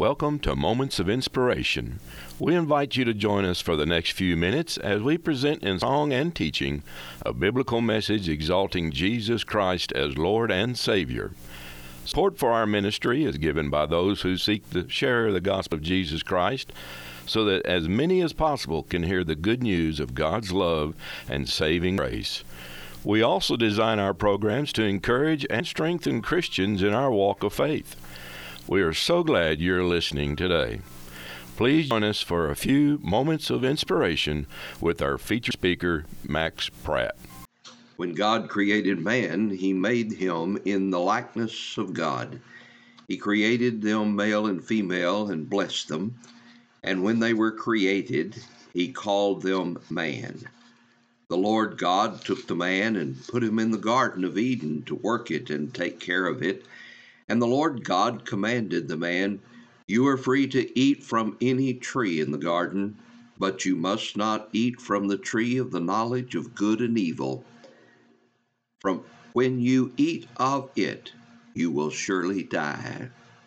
Welcome to Moments of Inspiration. We invite you to join us for the next few minutes as we present in song and teaching a biblical message exalting Jesus Christ as Lord and Savior. Support for our ministry is given by those who seek to share the gospel of Jesus Christ so that as many as possible can hear the good news of God's love and saving grace. We also design our programs to encourage and strengthen Christians in our walk of faith. We are so glad you're listening today. Please join us for a few moments of inspiration with our featured speaker, Max Pratt. When God created man, he made him in the likeness of God. He created them male and female and blessed them. And when they were created, he called them man. The Lord God took the man and put him in the Garden of Eden to work it and take care of it. And the Lord God commanded the man, "You are free to eat from any tree in the garden, but you must not eat from the tree of the knowledge of good and evil. From when you eat of it, you will surely die."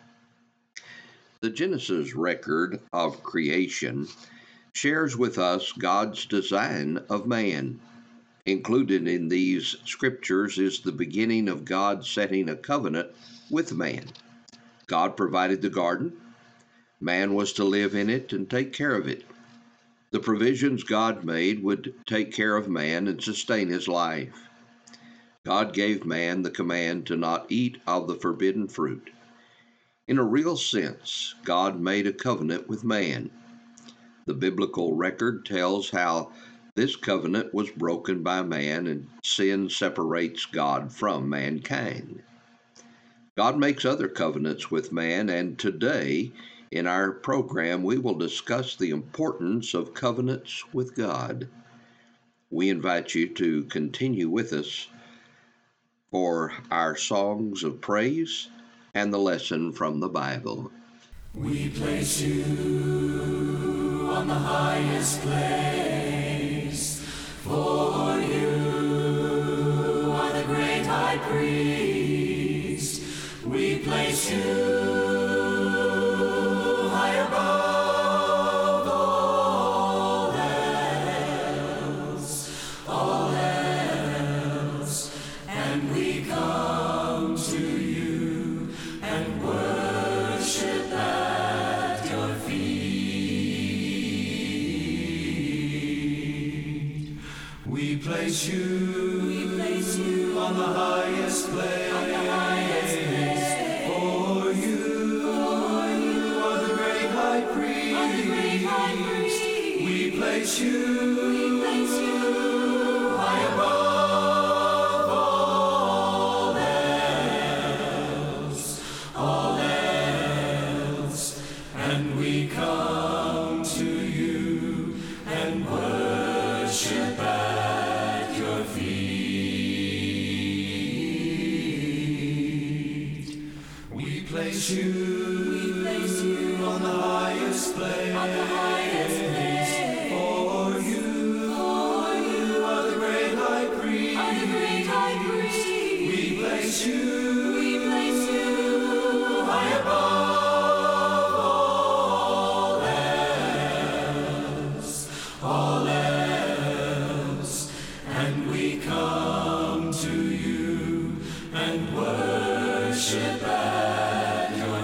The Genesis record of creation shares with us God's design of man. Included in these scriptures is the beginning of God setting a covenant with man. God provided the garden. Man was to live in it and take care of it. The provisions God made would take care of man and sustain his life. God gave man the command to not eat of the forbidden fruit. In a real sense, God made a covenant with man. The biblical record tells how this covenant was broken by man and sin separates God from mankind. God makes other covenants with man, and today in our program we will discuss the importance of covenants with God. We invite you to continue with us for our songs of praise and the lesson from the Bible. We place you on the highest place, for you are the great high priest. We place you high above all else, and we come to you and worship at your feet. We place you on the highest place. For you are the great high priest. We place you high above all else, and we come to you and worship at your feet. We place you on the highest place. For you are the great high priest. We place you high above all else, and we come to you and worship at your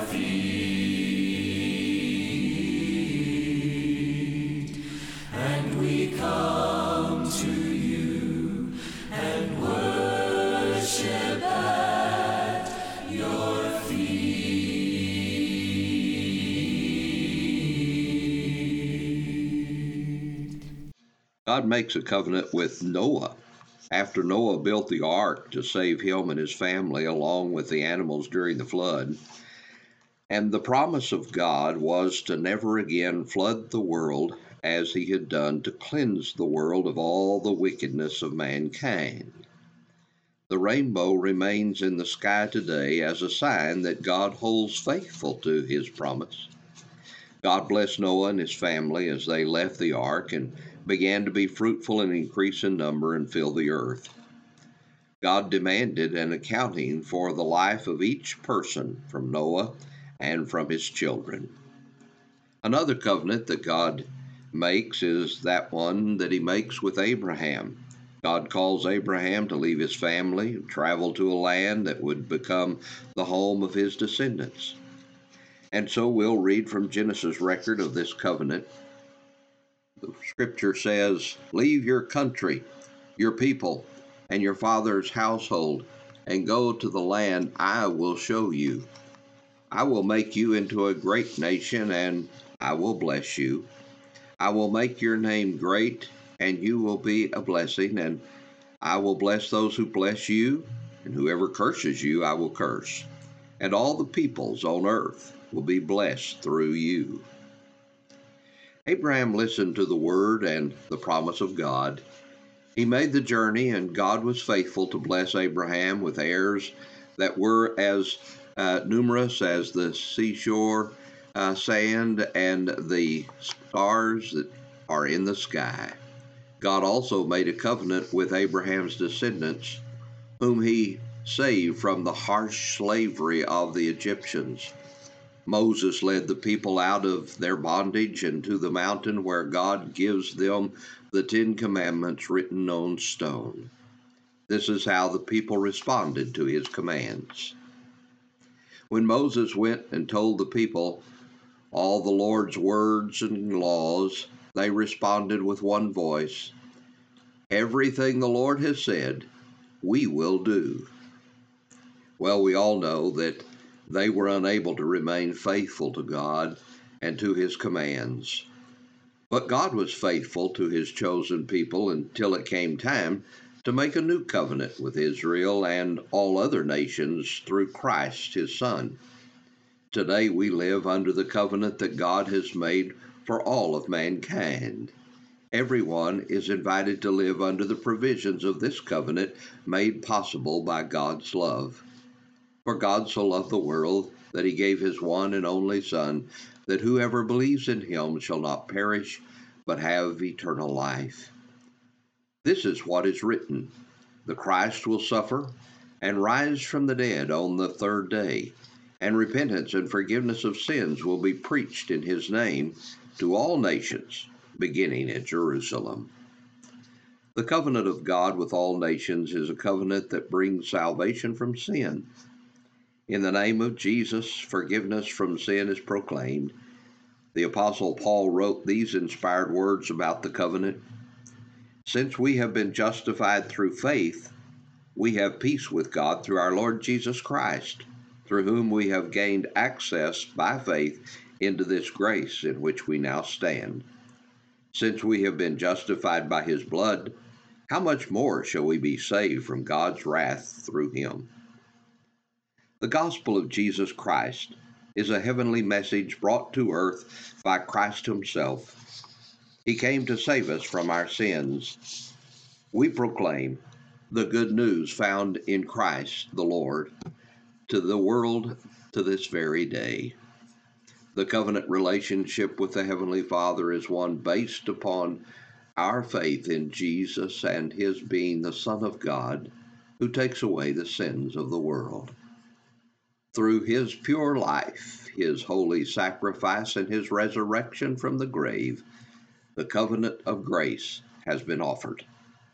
feet. And we come to you and worship at your feet. God makes a covenant with Noah. After Noah built the ark to save him and his family along with the animals during the flood, and the promise of God was to never again flood the world as he had done to cleanse the world of all the wickedness of mankind. The rainbow remains in the sky today as a sign that God holds faithful to his promise. God blessed Noah and his family as they left the ark and began to be fruitful and increase in number and fill the earth. God demanded an accounting for the life of each person, from Noah and from his children. Another covenant that God makes is that one that he makes with Abraham. God calls Abraham to leave his family and travel to a land that would become the home of his descendants. And so we'll read from Genesis' record of this covenant. The scripture says, "Leave your country, your people, and your father's household, and go to the land I will show you. I will make you into a great nation, and I will bless you. I will make your name great, and you will be a blessing, and I will bless those who bless you, and whoever curses you I will curse. And all the peoples on earth will be blessed through you." Abraham listened to the word and the promise of God. He made the journey, and God was faithful to bless Abraham with heirs that were as numerous as the seashore sand and the stars that are in the sky. God also made a covenant with Abraham's descendants, whom he saved from the harsh slavery of the Egyptians. Moses led the people out of their bondage and to the mountain where God gives them the 10 Commandments written on stone. This is how the people responded to his commands. When Moses went and told the people all the Lord's words and laws, they responded with one voice, "Everything the Lord has said, we will do." Well, we all know that they were unable to remain faithful to God and to his commands. But God was faithful to his chosen people until it came time to make a new covenant with Israel and all other nations through Christ, his Son. Today we live under the covenant that God has made for all of mankind. Everyone is invited to live under the provisions of this covenant made possible by God's love. For God so loved the world that he gave his one and only Son, that whoever believes in him shall not perish, but have eternal life. This is what is written: the Christ will suffer and rise from the dead on the third day, and repentance and forgiveness of sins will be preached in his name to all nations, beginning at Jerusalem. The covenant of God with all nations is a covenant that brings salvation from sin. In the name of Jesus, forgiveness from sin is proclaimed. The Apostle Paul wrote these inspired words about the covenant: "Since we have been justified through faith, we have peace with God through our Lord Jesus Christ, through whom we have gained access by faith into this grace in which we now stand. Since we have been justified by his blood, how much more shall we be saved from God's wrath through him?" The gospel of Jesus Christ is a heavenly message brought to earth by Christ himself. He came to save us from our sins. We proclaim the good news found in Christ the Lord to the world to this very day. The covenant relationship with the Heavenly Father is one based upon our faith in Jesus and his being the Son of God who takes away the sins of the world. Through his pure life, his holy sacrifice, and his resurrection from the grave, the covenant of grace has been offered.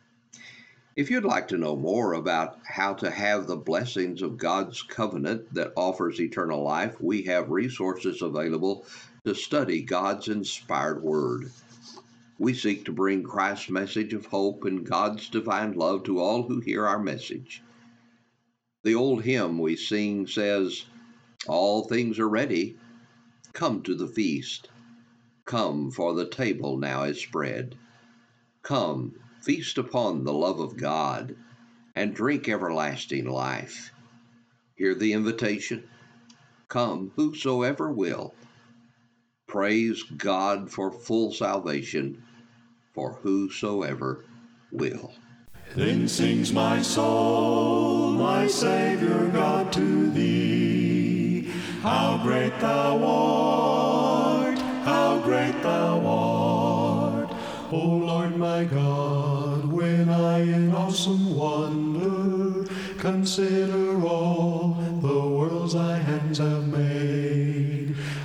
If you'd like to know more about how to have the blessings of God's covenant that offers eternal life, we have resources available to study God's inspired word. We seek to bring Christ's message of hope and God's divine love to all who hear our message. The old hymn we sing says, "All things are ready, come to the feast. Come, for the table now is spread. Come, feast upon the love of God, and drink everlasting life." Hear the invitation. Come, whosoever will. Praise God for full salvation, for whosoever will. Then sings my soul, my Savior God, to thee. How great thou art, how great thou art. O Lord my God, when I in awesome wonder consider all the worlds thy hands have made.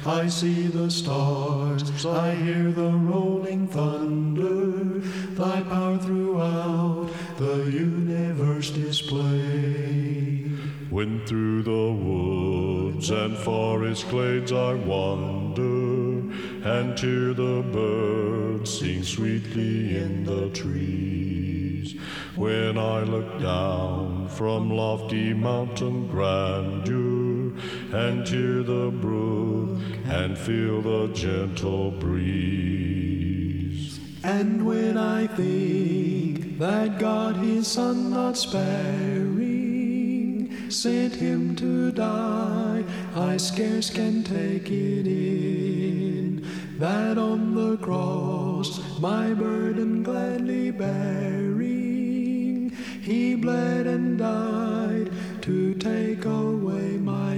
I see the stars, I hear the rolling thunder, thy power throughout the universe display. When through the woods and forest glades I wander, and hear the birds sing sweetly in the trees. When I look down from lofty mountain grandeur, and hear the brook and feel the gentle breeze. And when I think that God his Son not sparing sent him to die, I scarce can take it in, that on the cross my burden gladly bearing, he bled and died to take away my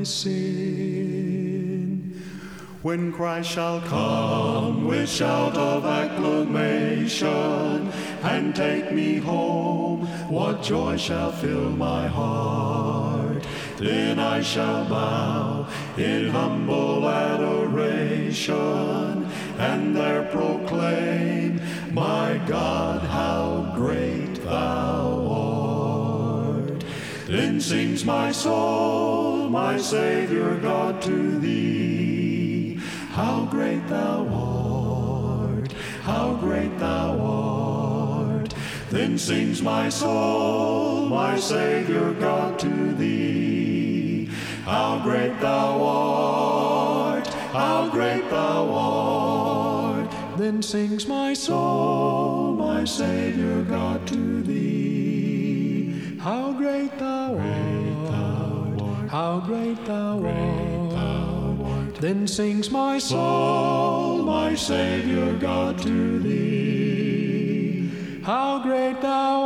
sin. When Christ shall come with shout of acclamation and take me home, what joy shall fill my heart? Then I shall bow in humble adoration and there proclaim, my God, how great thou art. Then sings my soul, my Savior God, to thee. How great thou art, how great thou art. Then sings my soul, my Savior God, to thee. How great thou art, how great thou art. Then sings my soul, my Savior God, to thee. How great thou art, how great thou art. Then sings my soul, my Savior God, to thee. How great thou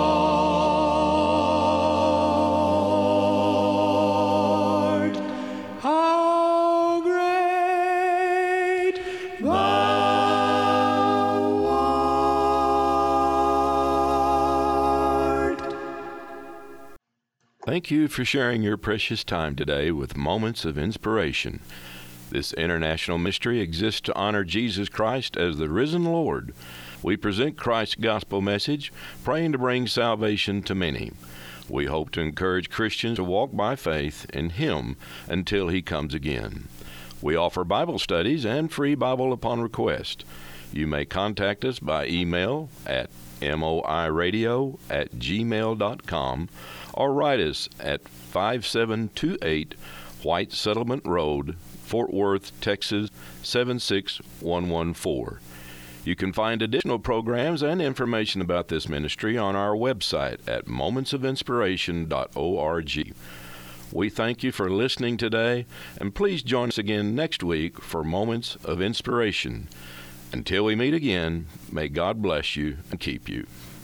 art, how great thou art. Thank you for sharing your precious time today with Moments of Inspiration. This international ministry exists to honor Jesus Christ as the risen Lord. We present Christ's gospel message, praying to bring salvation to many. We hope to encourage Christians to walk by faith in Him until He comes again. We offer Bible studies and free Bible upon request. You may contact us by email at moiradio@gmail.com or write us at 5728 White Settlement Road, Fort Worth, Texas 76114. You can find additional programs and information about this ministry on our website at momentsofinspiration.org. We thank you for listening today, and please join us again next week for Moments of Inspiration. Until we meet again, may God bless you and keep you.